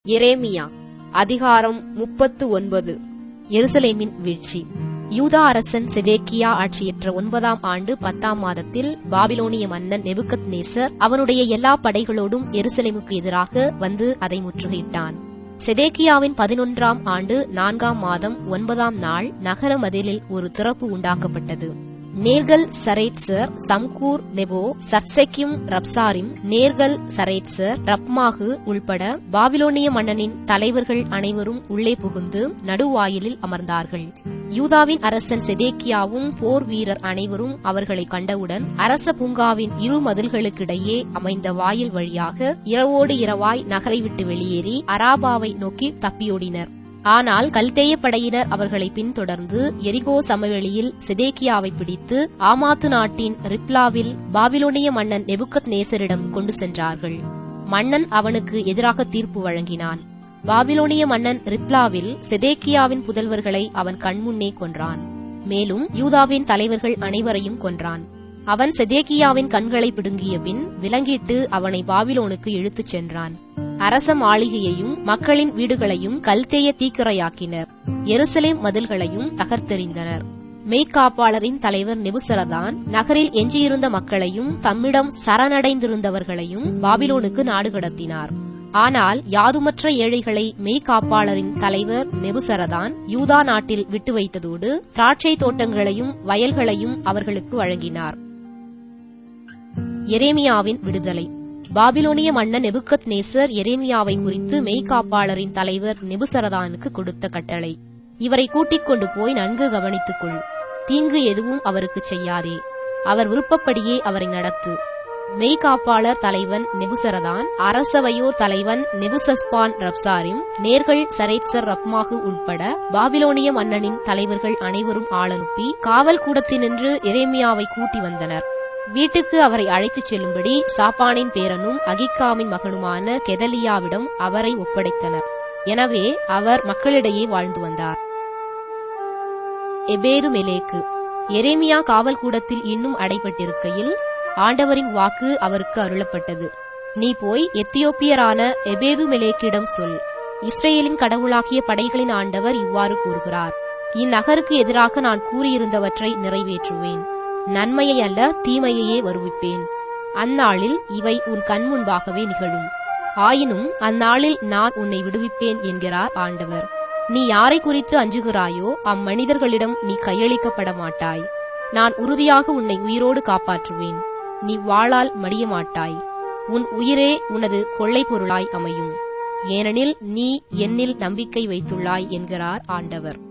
எரேமியா அதிகாரம் 39. எருசலேமின் வீழ்ச்சி. யூதா அரசன் செதேக்கியா ஆட்சியற்ற 9ஆம் ஆண்டு 10ஆம் மாதத்தில் பாபிலோனிய மன்னன் நெபுகத்நேசர் அவனுடைய எல்லா படைகளோடும் எருசலேமுக்கு எதிராக வந்து அதை முற்றுகையிட்டான். செதேக்கியாவின் 11ஆம் ஆண்டு 4ஆம் மாதம் 9ஆம் நாள் நகர மதிலில் ஒரு திறப்பு உண்டாக்கப்பட்டது. நேர்கல் சரேட்சர், சம்கூர் நெபோ, சர்செக்கிம் ரப்சாரிம், நேர்கல் சரேட்சர், ரப்மாகு உள்பட பாபிலோனிய மன்னனின் தலைவர்கள் அனைவரும் உள்ளே புகுந்து நடுவாயிலில் அமர்ந்தார்கள். யூதாவின் அரசன் செதேக்கியாவும் போர் வீரர் அனைவரும் அவர்களை கண்டவுடன் அரச பூங்காவின் இரு மதில்களுக்கிடையே அமைந்த வாயில் வழியாக இரவோடு இரவாய் நகரை விட்டு வெளியேறி அராபாவை நோக்கி தப்பியோடினர். ஆனால் கல்தேய படையினர் அவர்களை பின்தொடர்ந்து எரிகோ சமவெளியில் செதேக்கியாவை பிடித்து ஆமாத்து நாட்டின் ரிப்லாவில் பாபிலோனிய மன்னன் நெபுகத்நேசரிடம் கொண்டு சென்றார்கள். மன்னன் அவனுக்கு எதிராக தீர்ப்பு வழங்கினான். பாபிலோனிய மன்னன் ரிப்லாவில் செதேக்கியாவின் புதல்வர்களை அவன் கண்முன்னே கொன்றான். மேலும் யூதாவின் தலைவர்கள் அனைவரையும் கொன்றான். அவன் செதேக்கியாவின் கண்களை பிடுங்கிய பின் விலங்கிட்டு அவனை பாபிலோனுக்கு இழுத்துச் சென்றான். அரச மாளிகையையும் மக்களின் வீடுகளையும் கல்தேய தீக்கிரையாக்கினர். எருசலேம் மதில்களையும் தகர்த்தெறிந்தனர். மெய்க்காப்பாளரின் தலைவர் நெபுசரதான் நகரில் எஞ்சியிருந்த மக்களையும் தம்மிடம் சரணடைந்திருந்தவர்களையும் பாபிலோனுக்கு நாடு கடத்தினார். ஆனால் யாதுமற்ற ஏழைகளை மெய்க்காப்பாளரின் தலைவர் நெபுசரதான் யூதா நாட்டில் விட்டு வைத்ததோடு திராட்சை தோட்டங்களையும் வயல்களையும் அவர்களுக்கு வழங்கினார். எரேமியாவின் விடுதலை. பாபிலோனிய மன்னன் நெபுகத்நேசர் எரேமியாவை குறித்து மெய்க்காப்பாளரின் தலைவர் நெபுசரதானுக்கு கொடுத்த கட்டளை: இவரை கூட்டிக் கொண்டு போய் நன்கு கவனித்துக்கொள். தீங்கு எதுவும் அவருக்கு செய்யாதே. அவர் விருப்பப்படியே அவரை நடத்து. மெய்க்காப்பாளர் தலைவன் நெபுசரதான், அரசவையோர் தலைவன் நெபுசஸ்பான் ரப்சாரிம், நேர்கள் சரேட்சர் ரப்மாகு உள்பட பாபிலோனிய மன்னனின் தலைவர்கள் அனைவரும் ஆளனுப்பி காவல் கூடத்தினின்று எரேமியாவை கூட்டி வந்தனர். வீட்டுக்கு அவரை அழைத்துச் செல்லும்படி சாப்பானின் பேரனும் அகிக்காமின் மகனுமான கெதலியாவிடம் அவரை ஒப்படைத்தனர். எனவே அவர் மக்களிடையே வாழ்ந்து வந்தார். எபேது-மெலேக்கு. எரேமியா காவல் கூடத்தில் இன்னும் அடைபட்டிருக்கையில் ஆண்டவரின் வாக்கு அவருக்கு அருளப்பட்டது: நீ போய் எத்தியோப்பியரான எபேது-மெலேக்கிடம் சொல். இஸ்ரேலின் கடவுளாகிய படைகளின் ஆண்டவர் இவ்வாறு கூறுகிறார்: இந்நகருக்கு எதிராக நான் கூறியிருந்தவற்றை நிறைவேற்றுவேன். நன்மையை அல்ல, தீமையையே வருவிப்பேன். அந்நாளில் இவை உன் கண் முன்பாகவே நிகழும். ஆயினும் அந்நாளில் நான் உன்னை விடுவிப்பேன் என்கிறார் ஆண்டவர். நீ யாரை குறித்து அஞ்சுகிறாயோ அம்மனிதர்களிடம் நீ கையளிக்கப்பட மாட்டாய். நான் உறுதியாக உன்னை உயிரோடு காப்பாற்றுவேன். நீ வாளால் மடிய மாட்டாய். உன் உயிரே உனது கொள்ளை பொருளாய் அமையும். ஏனெனில் நீ என்னில் நம்பிக்கை வைத்துள்ளாய் என்கிறார் ஆண்டவர்.